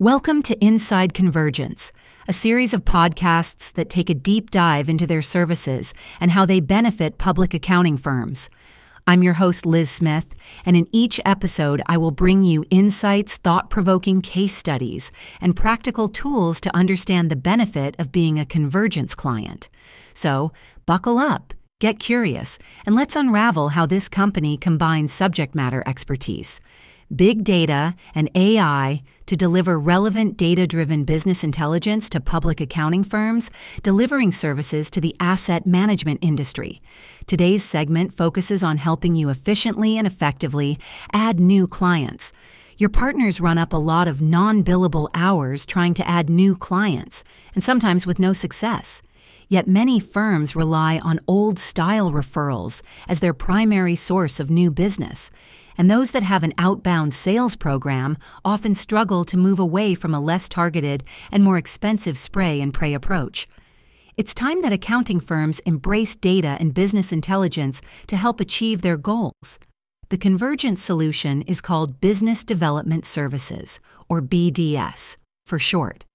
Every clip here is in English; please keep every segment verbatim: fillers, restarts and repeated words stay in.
Welcome to Inside Convergence, a series of podcasts that take a deep dive into their services and how they benefit public accounting firms. I'm your host, Liz Smith, and in each episode, I will bring you insights, thought-provoking case studies, and practical tools to understand the benefit of being a Convergence client. So, buckle up, get curious, and let's unravel how this company combines subject matter expertise, big data, and A I to deliver relevant data-driven business intelligence to public accounting firms, delivering services to the asset management industry. Today's segment focuses on helping you efficiently and effectively add new clients. Your partners run up a lot of non-billable hours trying to add new clients, and sometimes with no success. Yet many firms rely on old-style referrals as their primary source of new business. And those that have an outbound sales program often struggle to move away from a less targeted and more expensive spray and pray approach. It's time that accounting firms embrace data and business intelligence to help achieve their goals. The Convergence solution is called Business Development Services, or B D S, for short.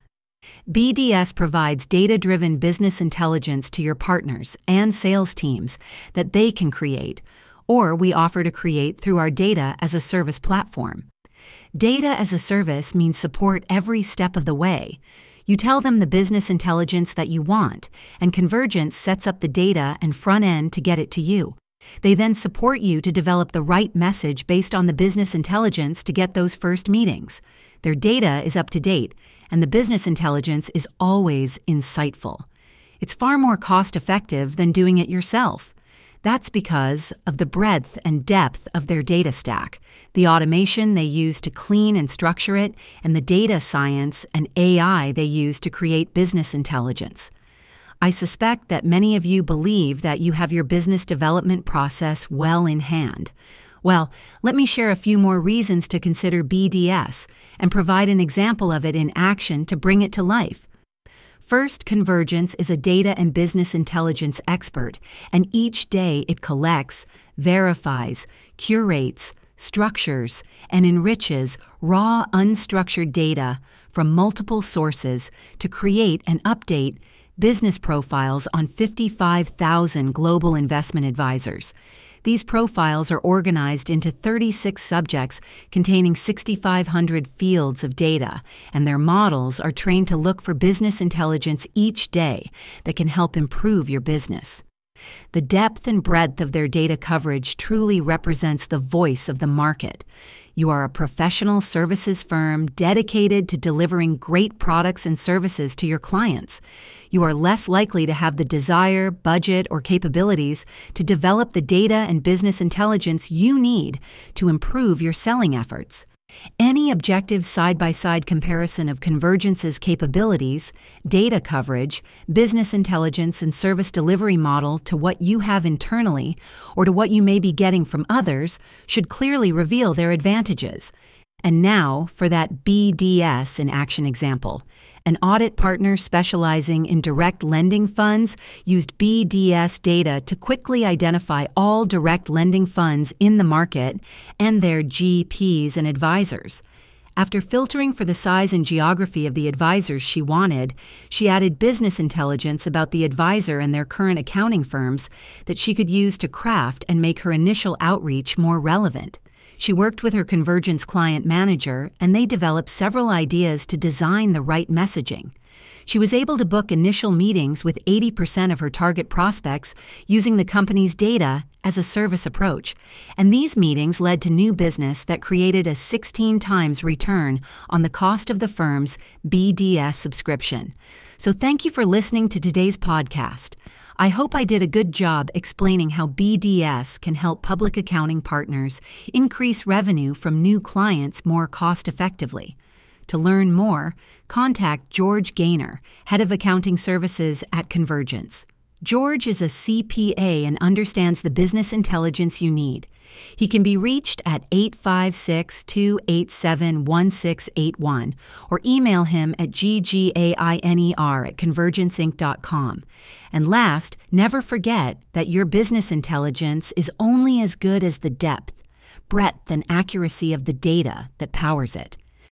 B D S provides data-driven business intelligence to your partners and sales teams that they can create, or we offer to create through our Data as a Service platform. Data as a Service means support every step of the way. You tell them the business intelligence that you want, and Convergence sets up the data and front end to get it to you. They then support you to develop the right message based on the business intelligence to get those first meetings. Their data is up to date, and the business intelligence is always insightful. It's far more cost-effective than doing it yourself. That's because of the breadth and depth of their data stack, the automation they use to clean and structure it, and the data science and A I they use to create business intelligence. I suspect that many of you believe that you have your business development process well in hand. Well, let me share a few more reasons to consider B D S and provide an example of it in action to bring it to life. First, Convergence is a data and business intelligence expert, and each day it collects, verifies, curates, structures, and enriches raw, unstructured data from multiple sources to create and update business profiles on fifty-five thousand global investment advisors. These profiles are organized into thirty-six subjects containing six thousand five hundred fields of data, and their models are trained to look for business intelligence each day that can help improve your business. The depth and breadth of their data coverage truly represents the voice of the market. You are a professional services firm dedicated to delivering great products and services to your clients. You are less likely to have the desire, budget, or capabilities to develop the data and business intelligence you need to improve your selling efforts. Any objective side-by-side comparison of Convergence's capabilities, data coverage, business intelligence, and service delivery model to what you have internally or to what you may be getting from others should clearly reveal their advantages. And now for that B D S in action example. An audit partner specializing in direct lending funds used B D S data to quickly identify all direct lending funds in the market and their G Ps and advisors. After filtering for the size and geography of the advisors she wanted, she added business intelligence about the advisor and their current accounting firms that she could use to craft and make her initial outreach more relevant. She worked with her Convergence client manager, and they developed several ideas to design the right messaging. She was able to book initial meetings with eighty percent of her target prospects using the company's data as a service approach, and these meetings led to new business that created a sixteen times return on the cost of the firm's B D S subscription. So thank you for listening to today's podcast. I hope I did a good job explaining how B D S can help public accounting partners increase revenue from new clients more cost-effectively. To learn more, contact George Gaynor, Head of Accounting Services at Convergence. George is a C P A and understands the business intelligence you need. He can be reached at eight five six, two eight seven, one six eight one or email him at g g a i n e r at convergence inc dot com. And last, never forget that your business intelligence is only as good as the depth, breadth, and accuracy of the data that powers it.